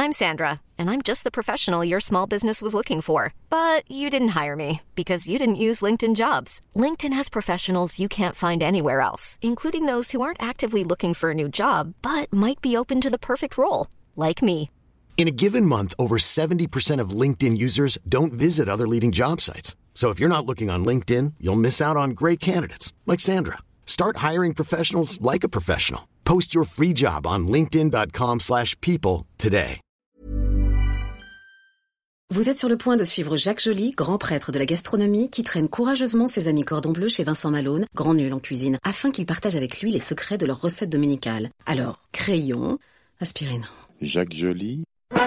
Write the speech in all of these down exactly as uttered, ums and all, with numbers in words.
I'm Sandra, and I'm just the professional your small business was looking for. But you didn't hire me because you didn't use LinkedIn Jobs. LinkedIn has professionals you can't find anywhere else, including those who aren't actively looking for a new job, but might be open to the perfect role, like me. In a given month, over seventy percent of LinkedIn users don't visit other leading job sites. So if you're not looking on LinkedIn, you'll miss out on great candidates like Sandra. Start hiring professionals like a professional. Post your free job on linkedin.com slash people today. Vous êtes sur le point de suivre Jacques Joly, grand prêtre de la gastronomie, qui traîne courageusement ses amis cordon bleu chez Vincent Malone, grand nul en cuisine, afin qu'il partage avec lui les secrets de leur recette dominicale. Alors, crayon, aspirine. Jacques Joly.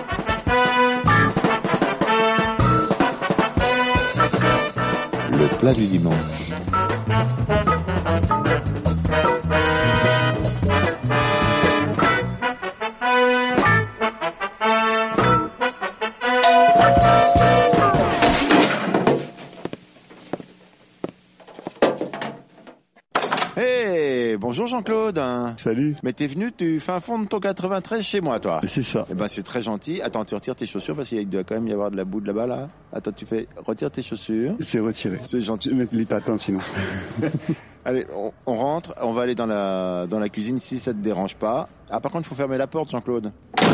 Le plat du dimanche. Hey, bonjour Jean-Claude. Salut. Mais t'es venu du fin fond de ton quatre-vingt-treize chez moi, toi. C'est ça. Eh ben, c'est très gentil. Attends, tu retires tes chaussures parce qu'il doit quand même y avoir de la boue de là-bas, là. Attends, tu fais, retire tes chaussures. C'est retiré. C'est gentil. Mettre les patins, sinon. Allez, on, on rentre. On va aller dans la, dans la cuisine si ça te dérange pas. Ah, par contre, il faut fermer la porte, Jean-Claude.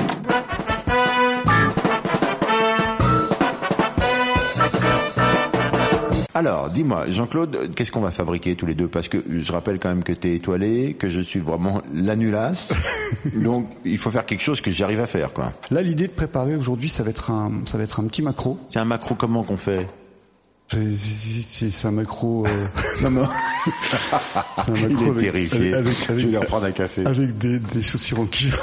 Alors, dis-moi, Jean-Claude, qu'est-ce qu'on va fabriquer tous les deux? Parce que je rappelle quand même que t'es étoilé, que je suis vraiment l'anulasse. Donc, il faut faire quelque chose que j'arrive à faire, quoi. Là, l'idée de préparer aujourd'hui, ça va être un, ça va être un petit macro. C'est un macro comment qu'on fait? C'est, c'est, c'est un macro. Euh... non, non. C'est un macro. Il est avec, terrifié. Avec, avec, avec, je vais lui reprendre un café. Avec des, des chaussures en cuir.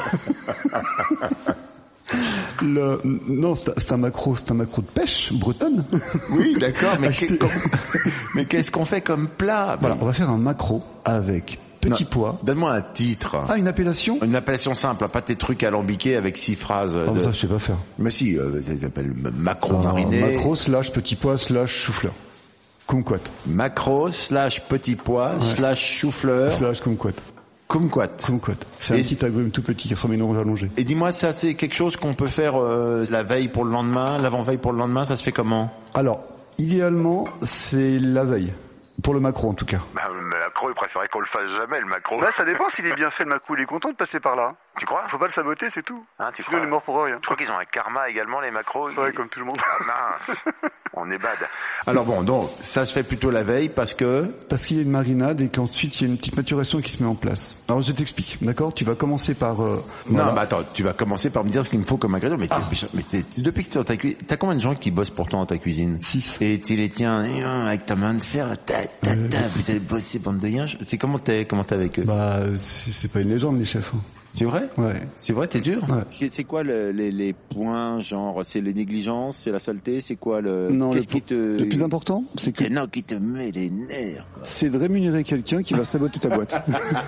Le, non, c'est, c'est un macro, c'est un macro de pêche bretonne. Oui, d'accord, mais, Acheter... qu'est, mais qu'est-ce qu'on fait comme plat? Voilà, on va faire un macro avec petit non, pois. Donne-moi un titre. Ah, une appellation? Une appellation simple, pas tes trucs alambiqués avec six phrases. Ah, de... ça, je sais pas faire. Mais si, euh, ça s'appelle macro Alors, mariné. Macro slash petit pois slash chou-fleur. Kumquat. Macro slash petit pois ouais. slash chou-fleur. Slash kumquat. Kumquat. Kumquat. C'est et un petit agrume tout petit qui ressemble à une orange allongée. Et dis-moi, ça c'est quelque chose qu'on peut faire euh, la veille pour le lendemain, l'avant-veille pour le lendemain, ça se fait comment? Alors, idéalement, c'est la veille. Pour le macro, en tout cas. Bah, le macro, il préférait qu'on le fasse jamais, le macro. Bah, ça dépend s'il est bien fait, le macro. Il est content de passer par là. Tu crois? Faut pas le saboter, c'est tout. Hein, tu Sinon, crois? il est mort pour rien. Je crois qu'ils ont un karma également, les macros. Ouais, ils... comme tout le monde. Ah, mince. On est bad. Alors bon, donc, ça se fait plutôt la veille parce que... Parce qu'il y a une marinade et qu'ensuite, il y a une petite maturation qui se met en place. Alors, je t'explique, d'accord? Tu vas commencer par... Euh, voilà. Non, bah attends, tu vas commencer par me dire ce qu'il me faut comme ingrédient. Mais, ah. mais t'es, t'es, depuis que tu es dans ta cuisine, t'as combien de gens qui bossent pour toi dans ta cuisine? Six. Et tu les tiens avec ta main de fer, ta, ta, ta, euh, vous allez bosser, bande de yinches. C'est comment t'es, comment t'es avec eux? Bah, c'est, c'est pas une légende, les chefs. Hein. C'est vrai? Ouais. C'est vrai, t'es dur? Ouais. C'est quoi le, les, les points, genre, c'est les négligences, c'est la saleté, c'est quoi le... Non, Qu'est-ce le, qui te... le plus important, c'est que... Non, qui te met les nerfs. Quoi. C'est de rémunérer quelqu'un qui va saboter ta boîte.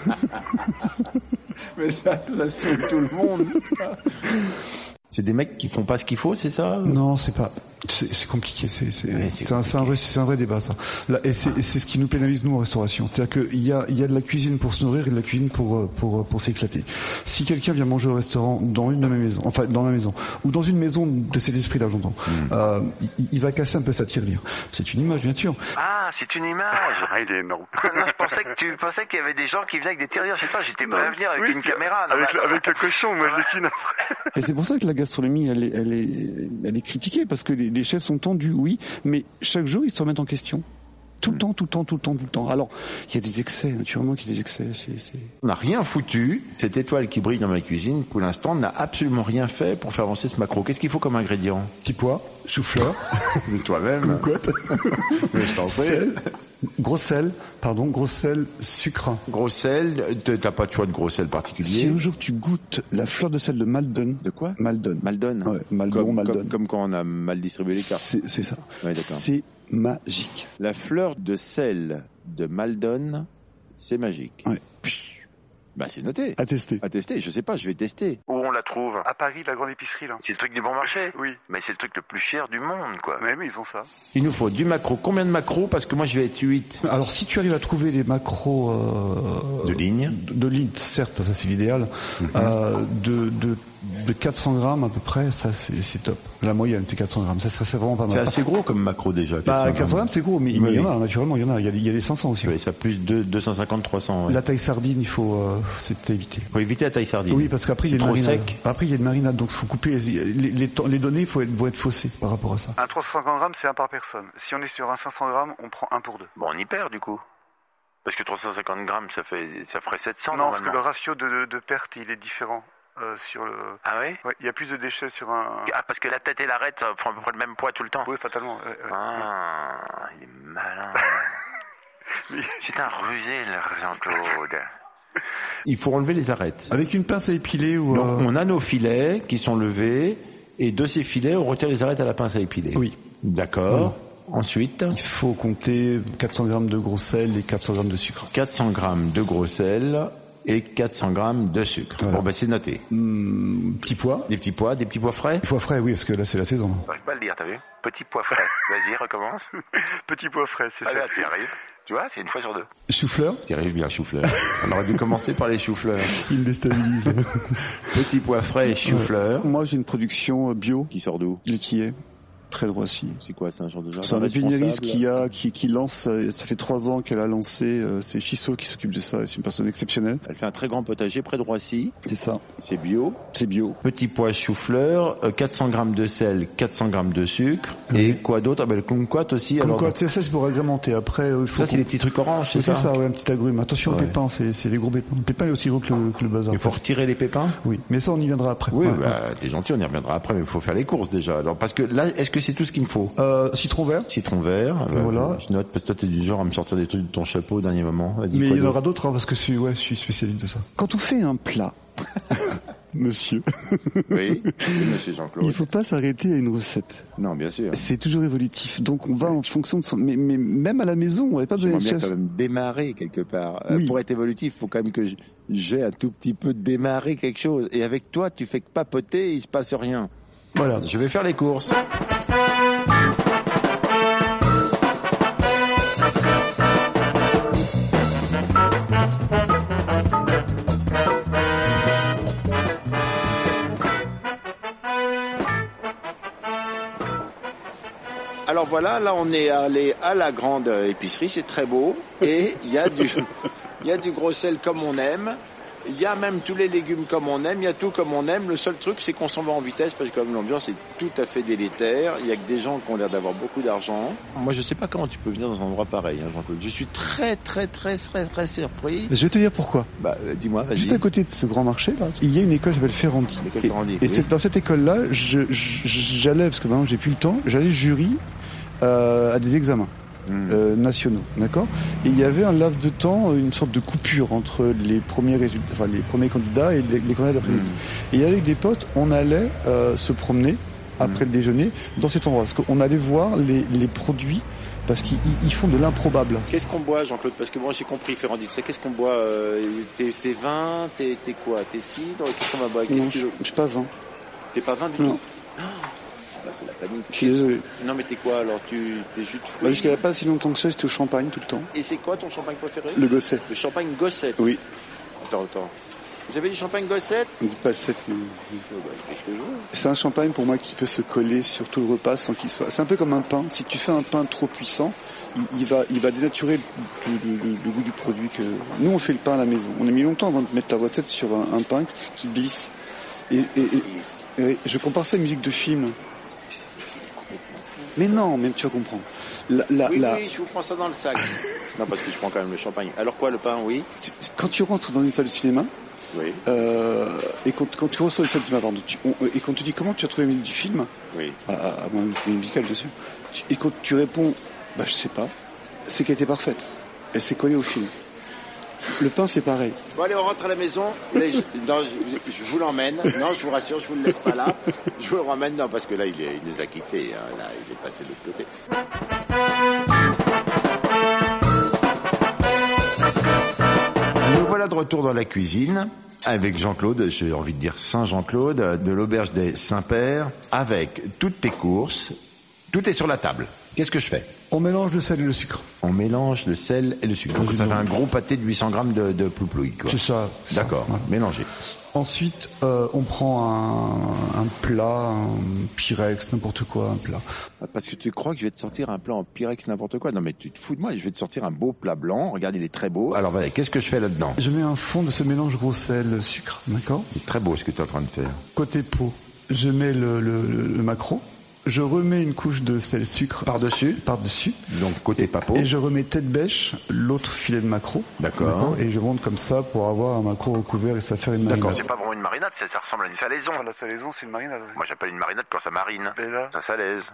Mais ça, ça saoule tout le monde. C'est des mecs qui font pas ce qu'il faut, c'est ça? Non, c'est pas. C'est, c'est compliqué. C'est, c'est, ouais, c'est, c'est, un, c'est un vrai, c'est un vrai débat ça. Là, et c'est, et c'est ce qui nous pénalise nous en restauration. C'est-à-dire qu'il y a, il y a de la cuisine pour se nourrir et de la cuisine pour, pour, pour s'éclater. Si quelqu'un vient manger au restaurant dans une de mes maisons, enfin dans ma maison, ou dans une maison de cet esprit-là, j'entends, mmh. euh, il, il va casser un peu sa tirelire. C'est une image, bien sûr. Ah, c'est une image. Ah, il est énorme. Non, je pensais que tu pensais qu'il y avait des gens qui venaient avec des tirelires. Je sais pas, j'étais prêt à venir avec oui, une caméra. Non, avec, bah, le, avec le cochon, moi je décline après. Et c'est pour ça que la gastronomie, elle est, elle est, elle est critiquée parce que les, les chefs sont tendus, oui, mais chaque jour ils se remettent en question. Tout le temps, tout le temps, tout le temps, tout le temps. Alors, il y a des excès, naturellement qu'il y a des excès. C'est, c'est... On n'a rien foutu. Cette étoile qui brille dans ma cuisine, pour l'instant, n'a absolument rien fait pour faire avancer ce macro. Qu'est-ce qu'il faut comme ingrédient? Petit pois, chou-fleur. De toi-même. Kumquat. Mais je t'en prie. Sel. Gros sel, pardon, gros sel, sucre. Gros sel, t'as pas de choix de gros sel particulier. Si un jour tu goûtes la fleur de sel de Maldon. De quoi? Maldon. Maldon. Ouais, Maldon, comme, Maldon. Comme, comme quand on a mal distribué les cartes. C'est, c'est ça. Ouais, d'accord. C'est magique. La fleur de sel de Maldon, c'est magique. Ouais. Bah c'est noté. À tester. À tester, je sais pas, je vais tester. Où on la trouve? À Paris, la grande épicerie, là. C'est le truc du bon marché? Oui. Mais c'est le truc le plus cher du monde, quoi. Mais, mais ils ont ça. Il nous faut du macro. Combien de macros? Parce que moi je vais être huit. Alors si tu arrives à trouver des macros euh, De ligne. de, de ligne, certes, ça c'est l'idéal. Mm-hmm. euh, de, de de quatre cents grammes à peu près, ça c'est, c'est top. La moyenne c'est quatre cents grammes, ça serait vraiment pas mal. C'est assez gros comme macro déjà. Bah, quatre cents grammes c'est gros, mais, oui, mais il y en oui. a, naturellement, il y en a. Il y a, il y a des cinq cents aussi. Oui, ça plus de deux cent cinquante, trois cents. Ouais. La taille sardine, il faut, euh, c'est, c'est éviter. Faut éviter la taille sardine. Oui, parce qu'après il y a c'est une trop marinade. sec. Après il y a une marinade, donc faut couper les, les, les, les données, faut être, vont être faussées par rapport à ça. Un trois cent cinquante grammes, c'est un par personne. Si on est sur un cinq cents grammes, on prend un pour deux. Bon, on y perd, du coup. Parce que trois cent cinquante grammes, ça fait, ça ferait sept cents, non, parce normalement. que le ratio de, de, de perte, il est différent. Euh, sur le... Ah oui? Ouais, il y a plus de déchets sur un... Ah, parce que la tête et l'arête ça font à peu près le même poids tout le temps. Oui, fatalement. Ouais, ouais. Ah, il est malin. C'est un rusé, le Jean-Claude. Il faut enlever les arêtes. Avec une pince à épiler ou... Donc, euh... on a nos filets qui sont levés, et de ces filets, on retire les arêtes à la pince à épiler. Oui. D'accord. Mmh. Ensuite, il faut compter quatre cents grammes de gros sel et quatre cents grammes de sucre. quatre cents grammes de gros sel et quatre cents grammes de sucre. Voilà. Bon, ben, c'est noté. Mmh, petits pois. Des petits pois, des petits pois frais. Des pois frais, oui, parce que là, c'est la saison. J'arrive pas à le dire, t'as vu? Petit pois frais. Vas-y, recommence. Petit pois frais, c'est ah, fait. Là, tu y arrives. Tu vois, c'est une fois sur deux. Chou-fleur. Tu y arrives bien, chou-fleur. On aurait dû commencer par les choux-fleurs. Il me déstabilise. Petits pois frais et chou-fleur. Ouais. Moi, j'ai une production bio. Qui sort d'où? Laitier. Près de Roissy. C'est quoi, c'est un genre de jardin? C'est un épinériste qui a, qui, qui lance, ça fait trois ans qu'elle a lancé, euh, c'est Chissot qui s'occupe de ça, c'est une personne exceptionnelle. Elle fait un très grand potager près de Roissy. C'est ça. C'est bio. C'est bio. Petits pois chou-fleur, euh, quatre cents grammes de sel, quatre cents grammes de sucre, oui. Et quoi d'autre? Ah ben, le kumquat aussi. Kumquat, alors, c'est ça, c'est pour agrémenter. Après, il faut ça, c'est des petits trucs oranges, c'est oui, ça? C'est ça, ouais, un petit agrume. Attention ouais. aux pépins, c'est, c'est des gros pépins. Le pépin est aussi gros que le, que le bazar. Il faut retirer les pépins? Oui. Mais ça, on y viendra après. Oui, ouais, bah, ouais. T'es gentil, on y reviendra après, mais il faut faire les courses déjà. Alors, parce que là, est-ce que c'est tout ce qu'il me faut? Euh, citron vert. Citron vert. Euh, voilà. Je note, parce que toi, t'es du genre à me sortir des trucs de ton chapeau au dernier moment. Vas-y, mais il y en d'autre? aura d'autres, hein, parce que je suis, ouais, je suis spécialiste de ça. Quand on fait un plat, monsieur. Oui, monsieur Jean-Claude. Il faut pas s'arrêter à une recette. Non, bien sûr. C'est toujours évolutif. Donc, on va en fonction de son, mais, mais même à la maison, on n'avait pas besoin de chef. chef. Quand même démarrer quelque part. Oui. Euh, pour être évolutif, il faut quand même que j'ai un tout petit peu démarré quelque chose. Et avec toi, tu fais que papoter, il se passe rien. Voilà. Je vais faire les courses. Alors voilà, là on est allé à la grande épicerie, c'est très beau et il y a du il y a du gros sel comme on aime, il y a même tous les légumes comme on aime, il y a tout comme on aime. Le seul truc c'est qu'on s'en va en vitesse parce que comme l'ambiance est tout à fait délétère, il y a que des gens qui ont l'air d'avoir beaucoup d'argent. Moi je sais pas comment tu peux venir dans un endroit pareil, hein, Jean-Claude. Je suis très très très très très surpris. Je vais te dire pourquoi. Bah euh, dis-moi, vas-y. Juste à côté de ce grand marché là, il y a une école qui s'appelle Ferrandi. L'école Et, Ferrandi. et Oui. c'est dans cette école là, je, je j'allais parce que maintenant j'ai plus le temps, j'allais jury euh, à des examens. Mmh. Euh, nationaux, d'accord. Et il y avait un laps de temps, une sorte de coupure entre les premiers résultats, enfin les premiers candidats et les, les candidats d'après-midi. Mmh. Et avec des potes, on allait euh, se promener après mmh. le déjeuner dans cet endroit, parce qu'on allait voir les, les produits, parce qu'ils ils font de l'improbable. Qu'est-ce qu'on boit, Jean-Claude? Parce que moi j'ai compris, Ferrandi. Tu sais, qu'est-ce qu'on boit? euh, T'es, t'es vin, t'es, t'es quoi? T'es cidre? Qu'est-ce qu'on va boire? Qu'est-ce Non, que je, tu veux? je suis pas vin. T'es pas vin du non. tout? Oh, là, c'est la panique. Je suis désolé. Non, mais t'es quoi alors? Tu t'es jus de fruits? Bah, jusqu'à pas si longtemps que ça, j'étais au champagne tout le temps. Et c'est quoi ton champagne préféré? Le Gosset. Le champagne Gosset. Oui. Attends, attends. Vous avez du champagne Gosset? On dit pas sept, mais... Oh, bah, qu'est-ce que je veux? C'est un champagne pour moi qui peut se coller sur tout le repas sans qu'il soit... C'est un peu comme un pain. Si tu fais un pain trop puissant, il, il va, il va dénaturer le, le, le, le goût du produit que... Nous, on fait le pain à la maison. On a mis longtemps avant de mettre la recette sur un, un pain qui glisse. Et, et, et, et je compare ça à une musique de film. Mais non, même tu vas comprendre. La, la, oui, la... oui, je vous prends ça dans le sac. Non, parce que je prends quand même le champagne. Alors quoi, le pain, oui? Quand tu rentres dans une salle de cinéma, oui. Euh, et quand, quand tu reçois une salle de cinéma, pardon, tu, on, et quand tu dis comment tu as trouvé la musique du film, oui. à, à, à moins une musicale, bien sûr, tu, et quand tu réponds, bah je sais pas, c'est qu'elle était parfaite. Elle s'est collée au film. Le pain, c'est pareil. Bon, allez, on rentre à la maison. Les, non, je, je vous l'emmène. Non, je vous rassure, je vous le laisse pas là. Je vous le ramène. Non, parce que là, il, est, il nous a quittés. Hein. Là, il est passé de l'autre côté. Nous voilà voilà de retour dans la cuisine avec Jean-Claude, j'ai envie de dire Saint-Jean-Claude, de l'auberge des Saint-Pères, avec toutes tes courses. Tout est sur la table. Qu'est-ce que je fais? On mélange le sel et le sucre. On mélange le sel et le sucre. Donc ça fait un gros pâté de huit cents grammes de, de plouplouille, quoi. C'est ça. c'est D'accord, ça, voilà. mélangé. Ensuite, euh, on prend un, un plat, un Pyrex, n'importe quoi, un plat. Parce que tu crois que je vais te sortir un plat en Pyrex n'importe quoi? Non mais tu te fous de moi, je vais te sortir un beau plat blanc. Regarde, il est très beau. Alors voilà, qu'est-ce que je fais là-dedans? Je mets un fond de ce mélange gros sel, sucre, d'accord? C'est très beau ce que tu es en train de faire. Côté pot, je mets le, le, le, le maquereau. Je remets une couche de sel sucre par-dessus, par-dessus. Donc côté papo. Et je remets tête bêche, l'autre filet de maquereau. D'accord. Et je monte comme ça pour avoir un maquereau recouvert et ça fait une marinade. D'accord, c'est pas vraiment une marinade, ça, ça ressemble à une salaison. Ah, la salaison, c'est une marinade. Ouais. Moi j'appelle une marinade quand ça marine. Et là Ça salaise.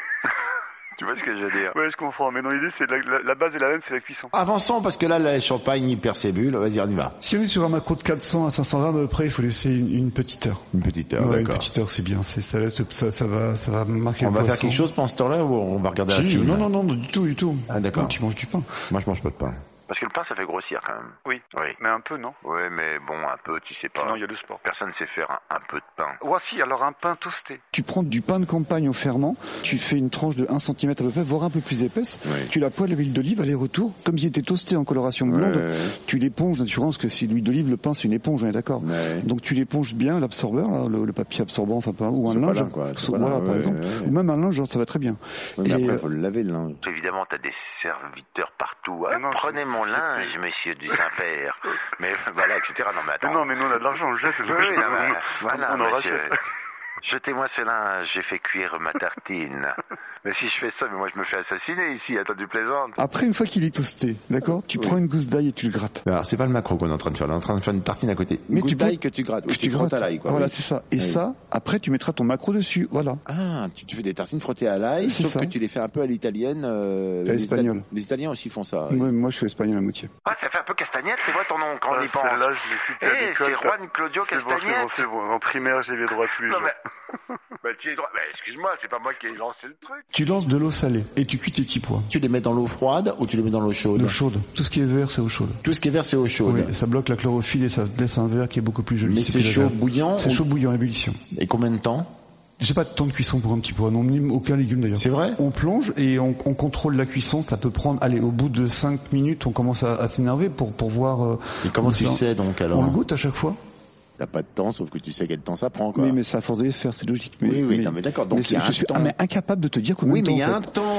Tu vois ce que je veux dire? Ouais, je comprends. Mais dans l'idée, c'est la, la, la base est la même, c'est la cuisson. Avançons parce que là, la champagne hyper ses bulles. Vas-y, on y va. Si on est sur un maquereau de quatre cents à cinq cents grammes, après, il faut laisser une, une petite heure. Une petite heure, ouais, d'accord. Une petite heure, c'est bien. C'est, ça, laisse, ça, ça va, ça va marquer On le va poisson. faire quelque chose pendant ce temps-là ou on va regarder Si, la film? Non, non, non, du tout, du tout. Ah, d'accord. Non, tu manges du pain. Moi, je mange pas de pain. Parce que le pain ça fait grossir quand même. Oui. Oui. Mais un peu, non? Ouais, mais bon, un peu, tu sais pas. Sinon, il y a le sport. Personne sait faire un, un peu de pain. Ouais, si, alors un pain toasté. Tu prends du pain de campagne au ferment, tu fais une tranche de un centimètre à peu près, voire un peu plus épaisse, Oui. tu la poêles à l'huile d'olive, aller-retour, comme il était toasté en coloration blonde, Ouais, ouais. tu l'éponges naturellement, parce que si l'huile d'olive, le pain c'est une éponge, on est d'accord. Ouais. Donc tu l'éponges bien, l'absorbeur, là, le, le papier absorbant, enfin pas, ou un Sopalin, linge, quoi, so- sopalin, voilà par ouais, exemple, ouais, ouais. ou même un linge, genre, ça va très bien. Ouais, mais Et, après, euh, il faut le laver, le linge. Évidemment, t'as des serviteurs partout. Ah, Mais non, prenez c'est- mon c'est linge, plus. monsieur du Saint-Père. Mais voilà, et cetera. Non, mais attends. Mais non, mais nous, on a de l'argent, on le jette. Oui, oui, non, mais, on, voilà, on en monsieur. rachète. Jetez-moi ce linge, j'ai fait cuire ma tartine. Mais si je fais ça, mais moi je me fais assassiner ici, attends, tu plaisantes. Après, une fois qu'il est toasté, d'accord, tu Oui. prends une gousse d'ail et tu le grattes. Alors, c'est pas le maquereau qu'on est en train de faire. On est en train de faire une tartine à côté. Une Mais gousse tu peux- d'ail que tu grattes. Que ou tu frottes à l'ail, quoi. Voilà, oui. c'est ça. Et Oui. ça, après, tu mettras ton maquereau dessus, voilà. Ah, tu, tu fais des tartines frottées à l'ail, C'est sauf ça. que tu les fais un peu à l'italienne. Euh, À les l'espagnol. Itali- Les Italiens aussi font ça. Ouais, moi, je suis espagnol à moitié. Ah, ça fait un peu castagnette, c'est vrai ton nom quand on Ah, y pense. celle-là, je l'ai su Eh, à l'école. c'est Juan Claudio C'est bon, c'est bon, Castagnette. c'est bon. En primaire, j'ai les droits tous les Non, jours. mais... bah, tu es droit. Bah, excuse-moi, c'est pas moi qui ai lancé le truc. Tu lances de l'eau salée et tu cuis tes petits pois. Tu les mets dans l'eau froide ou tu les mets dans l'eau chaude? L'eau chaude. Tout ce qui est vert, c'est eau chaude. Tout ce qui est vert, c'est eau chaude. Oui, ça bloque la chlorophylle et ça laisse un verre qui est beaucoup plus joli. Mais c'est plus chaud agréable. bouillant C'est ou- chaud bouillant, ébullition. Et combien de temps? J'ai pas de temps de cuisson pour un petit pois, non, ni aucun légume d'ailleurs. C'est vrai? On plonge et on, on contrôle la cuisson. Ça peut prendre, allez, au bout de cinq minutes, on commence à, à s'énerver pour pour voir. euh, Et comment où tu ça- sais donc alors? On le goûte à chaque fois. T'as pas de temps, sauf que tu sais quel temps ça prend, quoi. Oui, mais c'est à force de les faire, c'est logique. Mais, Oui, oui, non, mais d'accord, donc mais il y a je un suis temps. ah, mais incapable de te dire combien Oui, de mais temps. il y a en un fait. temps.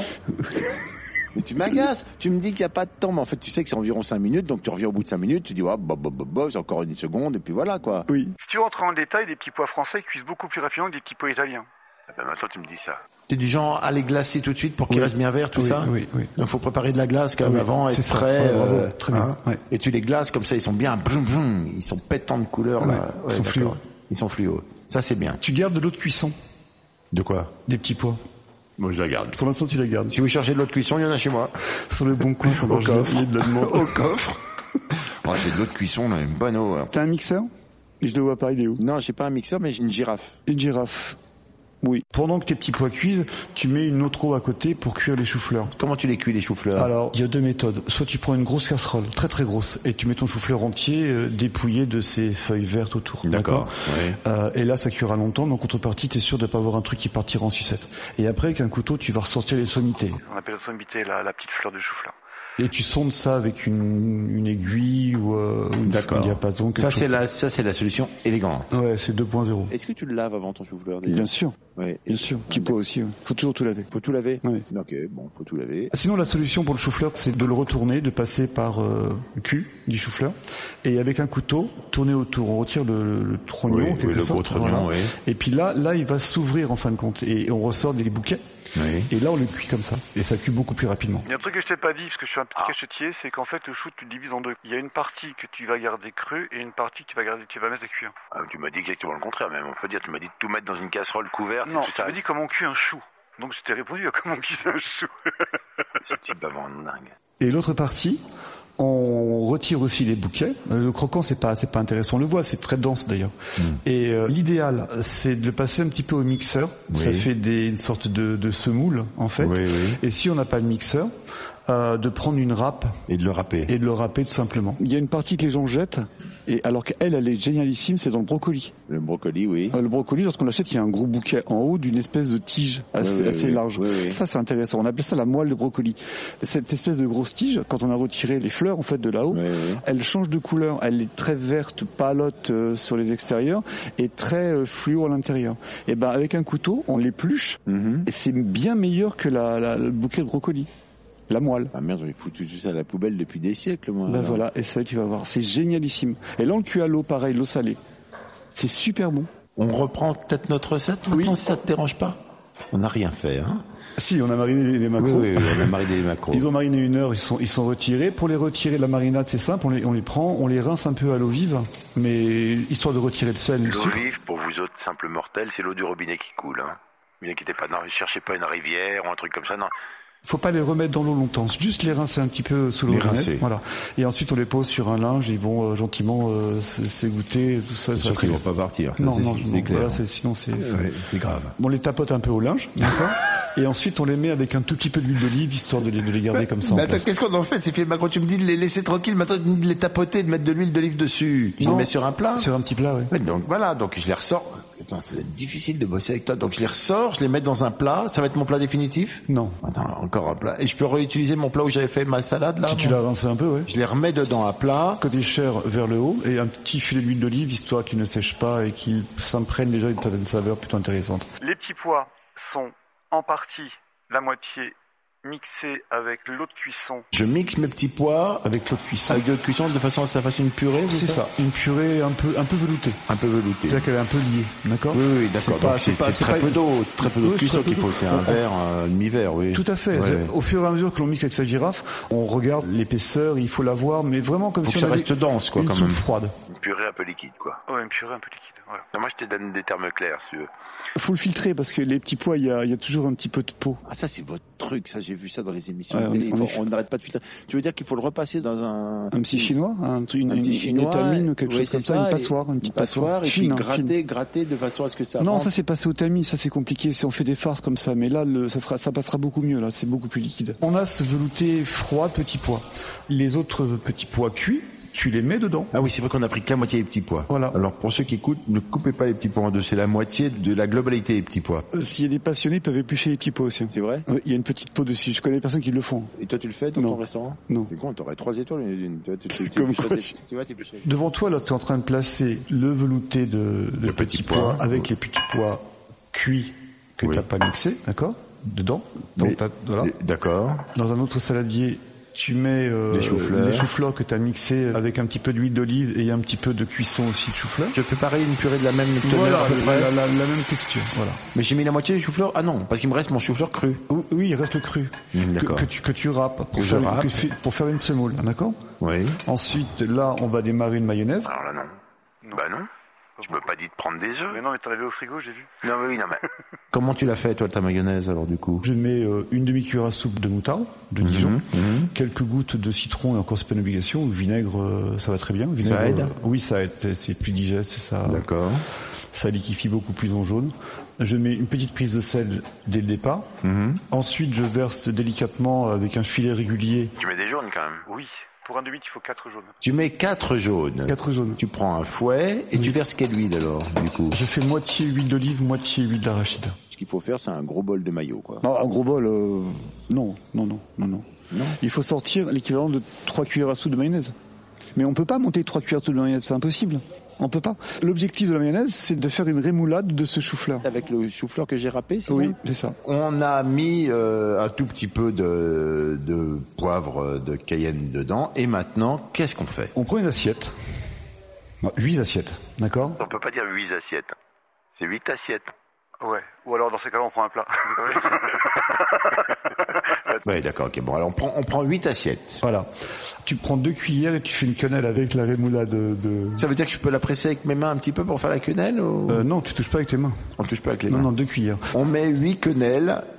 Mais tu m'agaces. Tu me dis qu'il n'y a pas de temps, mais en fait, tu sais que c'est environ cinq minutes, donc tu reviens au bout de cinq minutes, tu dis, ouais, bob, bob, bob, bob, c'est encore une seconde, et puis voilà, quoi. Oui. Si tu rentres en détail, des petits pois français cuisent beaucoup plus rapidement que des petits pois italiens. Ah, bah, maintenant tu me dis ça. T'es du genre à les glacer tout de suite pour qu'ils Oui. restent bien verts, tout Oui, ça? oui, oui. Donc faut préparer de la glace quand même Oui, avant, c'est être ça. prêt. Ouais, bravo, euh, très bien, ouais. Et tu les glaces comme ça, ils sont bien, bzoum, bzoum, ils sont pétants de couleur, Ouais, là. ils sont d'accord. fluo. Ils sont fluo. Ça, c'est bien. Tu gardes de l'eau de cuisson, De quoi? des petits pois. Moi, je la garde. Pour l'instant, tu les gardes. Si vous cherchez de l'eau de cuisson, il y en a chez moi. Sur le bon coin, ça Au marche coffre. bien. Il y a de la demande. Au coffre. Oh, j'ai de l'eau de cuisson, là, une bonne eau. hein. T'as un mixeur? Je le vois pas, il est où? Non, j'ai pas un mixeur, mais j'ai une girafe. Une girafe. Oui. Pendant que tes petits pois cuisent, tu mets une autre eau à côté pour cuire les choux-fleurs. Comment tu les cuis, les choux-fleurs? Alors, il y a deux méthodes. Soit tu prends une grosse casserole, très très grosse, et tu mets ton chou-fleur entier euh, dépouillé de ses feuilles vertes autour. D'accord. Oui. Euh, et là, ça cuira longtemps. Donc, en contrepartie, t'es sûr de pas avoir un truc qui partira en sucette. Et après, avec un couteau, tu vas ressortir les sommités. On appelle ça sommité la, la petite fleur de chou-fleur. Et tu sondes ça avec une, une aiguille ou, euh, ou une- D'accord. un diapason. quelque Ça, chose. c'est la, ça, c'est la solution élégante. Ouais, c'est deux point zéro. Est-ce que tu le laves avant ton chou-fleur, déjà? Bien sûr, Oui. bien sûr. Petit pois aussi. Ouais. Faut toujours tout laver. Faut tout laver? Oui. Ok, bon, faut tout laver. Sinon, la solution pour le chou-fleur, c'est de le retourner, de passer par euh, le cul du chou-fleur, et avec un couteau, tourner autour. On retire le, le, le trognon, Oui, en quelque oui, le sorte, gros trognon, oui. Et puis là, là, il va s'ouvrir en fin de compte, et on ressort des bouquets. Oui. Et là, on le cuit comme ça, et ça cuit beaucoup plus rapidement. Il y a un truc que je t'ai pas dit, parce que je suis un petit Ah. cachetier, c'est qu'en fait, le chou, tu le divises en deux. Il y a une partie que tu vas garder crue et une partie que tu vas garder, tu vas mettre à cuire. Ah, tu m'as dit exactement le contraire, même. On peut dire, tu m'as dit de tout mettre dans une casserole couverte Non, et tout tu ça. m'as dit comment on cuit un chou. Donc je t'ai répondu à comment on cuit un chou. Ce type avant dingue. Et l'autre partie, on retire aussi les bouquets. Euh, Le croquant, c'est pas, c'est pas intéressant. On le voit, c'est très dense d'ailleurs. Mm. Et euh, l'idéal, c'est de le passer un petit peu au mixeur. Oui. Ça fait des, une sorte de, de semoule, en fait. Oui, oui. Et si on n'a pas le mixeur, euh, de prendre une râpe et de le râper. Et de le râper tout simplement. Il y a une partie que les gens jettent, et alors qu'elle, elle est génialissime, c'est dans le brocoli. Le brocoli, oui. Euh, le brocoli, lorsqu'on l'achète, il y a un gros bouquet en haut d'une espèce de tige assez, oui, assez oui, large. Oui, oui. Ça, c'est intéressant. On appelle ça la moelle de brocoli. Cette espèce de grosse tige, quand on a retiré les fleurs en fait de là-haut, oui, oui. elle change de couleur. Elle est très verte, pâlotte euh, sur les extérieurs et très euh, fluo à l'intérieur. Et ben avec un couteau, on l'épluche Mm-hmm. et c'est bien meilleur que la, la, le bouquet de brocoli. La moelle. Ah merde, j'ai foutu tout ça à la poubelle depuis des siècles, moi. Ben alors. voilà, et ça tu vas voir, c'est génialissime. Et là on le cuit à l'eau, pareil, l'eau salée. C'est super bon. On reprend peut-être notre recette maintenant, Oui. si ça te dérange pas. On n'a rien fait, hein. Si, on a mariné les, les maquereaux. Oui, oui, oui, on a mariné les maquereaux. Ils ont mariné une heure, ils sont ils sont retirés. Pour les retirer de la marinade, c'est simple, on les on les prend, on les rince un peu à l'eau vive, mais histoire de retirer le sel et le L'eau sucre. vive, pour vous autres simples mortels, c'est l'eau du robinet qui coule. Hein. Ne vous inquiétez pas, non, cherchez pas une rivière ou un truc comme ça, non. Faut pas les remettre dans l'eau longtemps, juste les rincer un petit peu sous l'eau. Les robinet, rincer. voilà. Et ensuite on les pose sur un linge, et ils vont euh, gentiment euh, s- s'égoutter, tout ça. C'est ça sûr va qu'ils très vont pas partir, ça, Non, c'est, non, c'est non, clair. voilà, c'est, sinon c'est. Ouais, c'est grave. On les tapote un peu au linge, d'accord. Et ensuite on les met avec un tout petit peu d'huile d'olive, histoire de les, de les garder comme ça. En Mais attends, place. qu'est-ce qu'on en fait, ces films Macron? Tu me dis de les laisser tranquilles, maintenant tu me dis de les tapoter, de mettre de l'huile d'olive dessus. Je les Non. mets sur un plat. Sur un petit plat, oui. Ouais, donc voilà, donc je les ressors. Attends, ça va être difficile de bosser avec toi. Donc je les ressors, je les mets dans un plat. Ça va être mon plat définitif? Non. Attends, encore un plat. Et je peux réutiliser mon plat où j'avais fait ma salade là? Si tu bon l'as rincé un peu, oui. Je les remets dedans à plat. Côté chair vers le haut et un petit filet d'huile d'olive, histoire qu'il ne sèche pas et qu'il s'imprègne déjà d'une certaine saveur plutôt intéressante. Les petits pois sont en partie la moitié mixés avec l'eau de cuisson. Je mixe mes petits pois Avec l'eau de cuisson. avec de la cuisson de façon à ce que ça fasse une purée. C'est ça, une purée un peu un peu veloutée. Un peu veloutée. C'est-à-dire qu'elle est un peu liée, d'accord? Oui, oui, d'accord. C'est pas- Donc, C'est, c'est pas- c'est c'est très pas- peu d'eau, c'est très peu d'eau de Oui, cuisson très peu qu'il faut. d'eau. C'est un verre, un demi-verre, oui. Tout à fait. Ouais. C'est- Au fur et à mesure que l'on mixe avec sa girafe, on regarde l'épaisseur, il faut la voir, mais vraiment comme Faut si que ça on avait reste dense, quoi, une quand soupe même. froide. Une purée un peu liquide, quoi. Oh, une purée un peu liquide, voilà. Non, moi, je te donne des termes clairs, si tu veux. Faut le filtrer parce que les petits pois, il y a, il y a toujours un petit peu de peau. Ah, ça, c'est votre truc. Ça, j'ai vu ça dans les émissions Ouais, de télé. on- Il on faut- est- on n'arrête pas de filtrer. Tu veux dire qu'il faut le repasser dans un... Un petit chinois, un, une, Un une, petit une chinois, étamine ou quelque oui, chose comme c'est ça, une et- passoire, une une petite passoire, et fine, puis hein, fine. gratter, gratter de façon à ce que ça Non, rentre. ça c'est passé au tamis, ça c'est compliqué. Si on fait des farces comme ça, mais là, le, ça sera, ça passera beaucoup mieux. Là, c'est beaucoup plus liquide. On a ce velouté froid petit pois. Les autres petits pois cuits, tu les mets dedans. Ah oui, c'est vrai qu'on a pris que la moitié des petits pois. Voilà. Alors, pour ceux qui écoutent, ne coupez pas les petits pois en deux. C'est la moitié de la globalité des petits pois. Euh, S'il y a des passionnés, ils peuvent éplucher les petits pois aussi. C'est vrai? Euh, Il y a une petite peau dessus. Je connais des personnes qui le font. Et toi, tu le fais dans Non. ton restaurant? Non. C'est con, t'aurais trois étoiles. Une, tu vois, tu, tu, tu, Comme tu- quoi, tu- tu vois, t'es plus cher. Devant toi, là, tu es en train de placer le velouté de, de Le petits petit pois pois. avec les petits pois cuits que Oui. tu n'as pas mixés, d'accord? Dedans. Dans, Mais- ta- voilà. D'accord. Dans un autre saladier, tu mets euh, Les choux-fleurs. les choux-fleurs que tu as mixés avec un petit peu d'huile d'olive et un petit peu de cuisson aussi de choux-fleurs. Je fais pareil, une purée de la même teneur Voilà, à peu près. la, la- la même texture. Voilà. Mais j'ai mis la moitié du chou-fleur. Ah non, parce qu'il me reste mon chou-fleur cru. Oui, oui, il reste le cru. Mmh, que, d'accord. que tu, que tu râpes pour, Que je faire, râpe. que fi- pour faire une semoule, d'accord? Oui. Ensuite, là, on va démarrer une mayonnaise. Alors là, non. Non. Bah non. Tu m'as pas dit de prendre des œufs. Mais non, mais t'en avais au frigo, j'ai vu. Non, mais oui, non, mais. Comment tu l'as fait, toi, ta mayonnaise, alors, du coup? Je mets euh, une demi-cuillère à soupe de moutarde, de Mhm, Dijon, mhm. quelques gouttes de citron, et encore c'est pas une obligation, ou vinaigre, euh, ça va très bien. Vinaigre, Ça aide euh, Oui, ça aide, c'est, c'est plus digeste, ça, D'accord. ça liquéfie beaucoup plus en jaune. Je mets une petite prise de sel dès le départ. Mhm. Ensuite, je verse délicatement avec un filet régulier, Tu mets des jaunes quand même. Oui. Pour un demi, il faut quatre jaunes. Tu mets quatre jaunes. quatre jaunes. Tu prends un fouet et Oui. tu verses quelle huile, alors, du coup? Je fais moitié huile d'olive, moitié huile d'arachide. Ce qu'il faut faire, c'est un gros bol de maillot, quoi. Non, un gros bol, euh, non, non, non, non, non. Non. Il faut sortir l'équivalent de trois cuillères à soupe de mayonnaise. Mais on peut pas monter trois cuillères à soupe de mayonnaise, c'est impossible. On peut pas. L'objectif de la mayonnaise, c'est de faire une rémoulade de ce chou-fleur. Avec le chou-fleur que j'ai râpé, c'est Oui, ça? c'est ça. On a mis euh, un tout petit peu de, de poivre de Cayenne dedans. Et maintenant, qu'est-ce qu'on fait? On prend une assiette. Non, huit assiettes, d'accord? On peut pas dire huit assiettes. C'est huit assiettes. Ouais. Ou alors, dans ces cas-là, on prend un plat. Ouais, d'accord, ok. Bon, alors on prend, on prend huit assiettes. Voilà. Tu prends deux cuillères et tu fais une quenelle avec la rémoulade de... Ça veut dire que je peux la presser avec mes mains un petit peu pour faire la quenelle ou... Euh, non, tu touches pas avec tes mains. On touche pas avec les Non, mains. non, deux cuillères. On met huit quenelles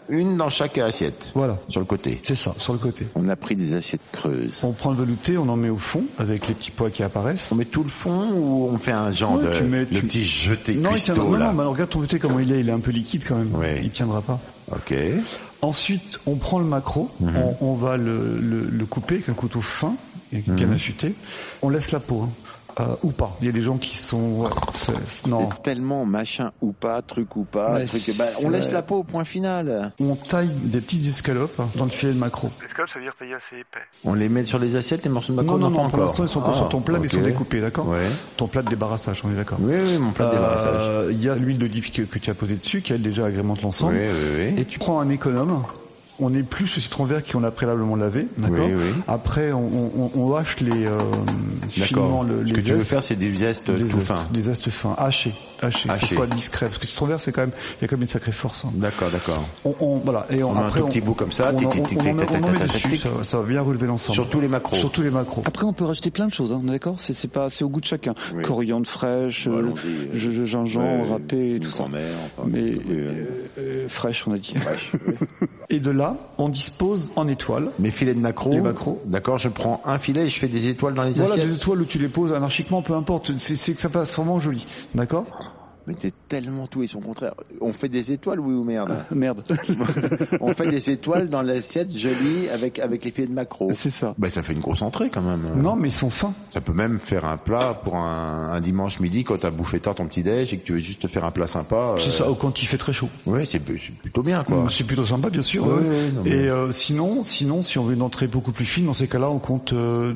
une dans chaque assiette. Voilà. Sur le côté. C'est ça, sur le côté. On a pris des assiettes creuses. On prend le velouté, on en met au fond avec les petits pois qui apparaissent. On met tout le fond ou on fait un genre Ouais, de, tu mets, de tu... petit jeté non, cuistot il tient... non, là non, mais alors regarde ton velouté comment il est, il est un peu liquide quand même. Ouais. Il tiendra pas. Ok. Ensuite, on prend le maquereau, mm-hmm. on, on va le, le, le couper avec un couteau fin et bien mm-hmm. affûté. On laisse la peau. Hein. Euh, ou pas. Il y a des gens qui sont... Ouais, c'est, c'est, non. C'est tellement machin ou pas, truc ou pas. Ouais, truc, bah, on laisse la peau au point final. On taille des petites escalopes hein, dans le filet de maquereau. Escalopes, ça veut dire tailler assez épais. On les met sur les assiettes, les morceaux de maquereau? Non, non, non, non pour l'instant, ils sont encore ah, sur ton plat, okay. mais ils sont découpés, d'accord? Ouais. Ton plat de débarrassage, on est d'accord? Oui, oui, mon plat de débarrassage. Euh, il y a l'huile d'olive que, que tu as posée dessus, qui elle déjà agrémente l'ensemble. Oui, oui, oui. Et tu prends un économe. On épluche le citron vert qu'on a préalablement lavé, d'accord. Oui, oui. Après, on, on, on hache les euh, finement le, les Ce que zestes, tu veux faire, c'est des zestes des tout zestes, fins. Des zestes fins, hachés, hachés. Haché. C'est pas discret, parce que le citron vert, c'est quand même, il y a quand même une sacrée force. Hein. D'accord, d'accord. On, on voilà, et on, on après met un tout petit bout comme ça. On, on, on, on, on en met dessus, ça, ça va bien relever l'ensemble. Sur tous les maquereaux. Sur tous les maquereaux. Après, on peut rajouter plein de choses, hein, d'accord. C'est, c'est pas, c'est au goût de chacun. Oui. Coriandre fraîche, bah, euh, euh, gingembre ouais, râpé, tout ça. Enfin, mais euh, euh, fraîche, on a dit. Fraîche. Oui. Et de là, on dispose en étoiles. Mes filets de maquereau. Les maquereaux. D'accord, je prends un filet et je fais des étoiles dans les voilà, assiettes. Voilà, des étoiles où tu les poses anarchiquement, peu importe. C'est, c'est que ça passe vraiment joli. D'accord? Mais t'es tellement tout et son contraire. On fait des étoiles, oui ou merde? Ah, merde. On fait des étoiles dans l'assiette jolie avec avec les filets de maquereau. C'est ça. Bah ça fait une grosse entrée quand même. Non, mais ils sont fins. Ça peut même faire un plat pour un, un dimanche midi quand t'as bouffé tard ton petit déj et que tu veux juste te faire un plat sympa. C'est euh... ça, ou quand il fait très chaud. Oui, c'est, c'est plutôt bien quoi. C'est plutôt sympa, bien sûr. Ouais, ouais. Ouais, non, mais... Et euh, sinon, sinon, si on veut une entrée beaucoup plus fine, dans ces cas-là, on compte euh,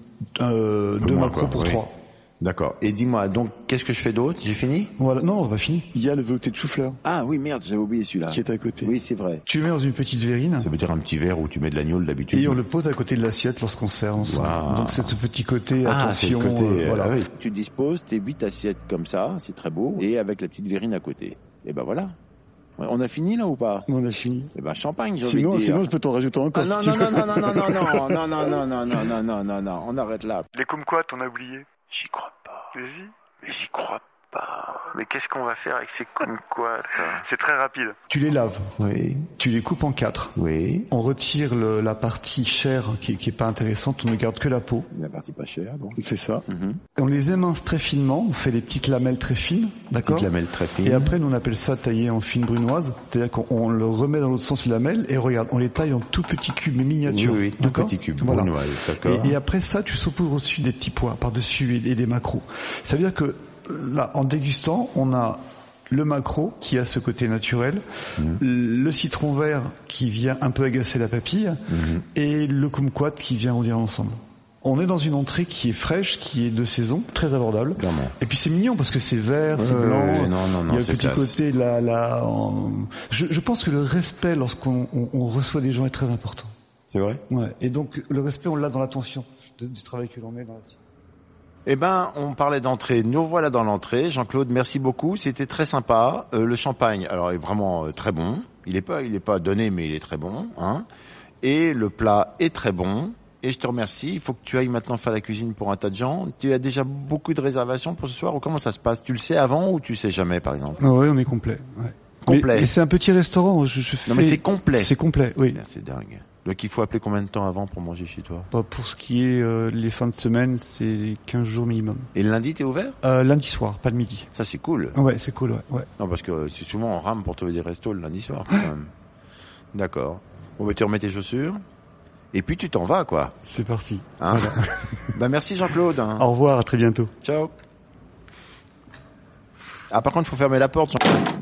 euh, deux maquereaux pour oui. trois. D'accord. Et dis-moi, donc, qu'est-ce que je fais d'autre? J'ai fini? Voilà. Non, on va fini. Il y a le velouté de chou-fleur. Ah oui, merde, j'avais oublié celui-là. Qui est à côté. Oui, c'est vrai. Tu le mets dans une petite verrine. Ça veut dire un petit verre où tu mets de l'agneau d'habitude. Et on le pose à côté de l'assiette lorsqu'on sert ensemble. Wow. Donc c'est ce petit côté, ah, attention. C'est le côté, euh, voilà. Ah oui. Tu disposes tes huit assiettes comme ça, c'est très beau, et avec la petite verrine à côté. Et ben voilà. On a fini là ou pas? On a fini. Eh ben champagne, j'ai sinon, envie de dire. Sinon, je peux t'en rajouter encore. Ah, non, si non, tu non, veux. non, non, non, non, non, non, non, non, non, non, non, non, non, non, on arrête là. Les kumquats, on a oublié. J'y crois pas. Vas-y. Mais j'y crois pas. Mais qu'est-ce qu'on va faire avec ces kumquats? C'est très rapide. Tu les laves. Oui. Tu les coupes en quatre. Oui. On retire le, la partie chair qui, qui est pas intéressante. On ne garde que la peau. La partie pas chère, bon. C'est ça. Mm-hmm. On les émince très finement. On fait des petites lamelles très fines, d'accord. Petites lamelles très fines. Et après, nous on appelle ça tailler en fine brunoise. C'est-à-dire qu'on on le remet dans l'autre sens les lamelles et regarde, on les taille en tout petits cubes miniatures. Oui, oui, tout petits cubes voilà. brunoises, d'accord. Et, et après ça, tu saupoudres au-dessus des petits pois par-dessus et, et des maquereaux. Ça veut dire que là, en dégustant, on a le maquereau qui a ce côté naturel, mmh. le citron vert qui vient un peu agacer la papille, mmh. et le kumquat qui vient arrondir l'ensemble. On est dans une entrée qui est fraîche, qui est de saison, très abordable. Clairement. Et puis c'est mignon parce que c'est vert, ouais, c'est blanc. Ouais, non, non, non, il y a c'est le petit classe. côté là, là. En... Je, je pense que le respect lorsqu'on on, on reçoit des gens est très important. C'est vrai. Ouais. Et donc le respect, on l'a dans l'attention de, du travail que l'on met dans la cible. Eh ben, on parlait d'entrée. Nous voilà dans l'entrée. Jean-Claude, merci beaucoup. C'était très sympa. Euh, le champagne, alors, est vraiment euh, très bon. Il est pas, il est pas donné, mais il est très bon, hein. Et le plat est très bon. Et je te remercie. Il faut que tu ailles maintenant faire la cuisine pour un tas de gens. Tu as déjà beaucoup de réservations pour ce soir ou comment ça se passe? Tu le sais avant ou tu sais jamais, par exemple? Oui, on est complet. Ouais. Complet. Mais, mais c'est un petit restaurant. Je, je fais... Non, mais c'est complet. C'est complet, oui. Là, c'est dingue. Donc il faut appeler combien de temps avant pour manger chez toi? Bah, pour ce qui est euh, les fins de semaine, c'est quinze jours minimum. Et le lundi, t'es ouvert? euh, Lundi soir, pas le midi. Ça c'est cool. Ouais, c'est cool, ouais. ouais. Non, parce que c'est souvent on rame pour trouver des restos le lundi soir quand même. D'accord. Bon, bah tu remets tes chaussures et puis tu t'en vas quoi. C'est parti. Hein voilà. Bah merci Jean-Claude. Hein. Au revoir, à très bientôt. Ciao. Ah par contre, il faut fermer la porte. Jean-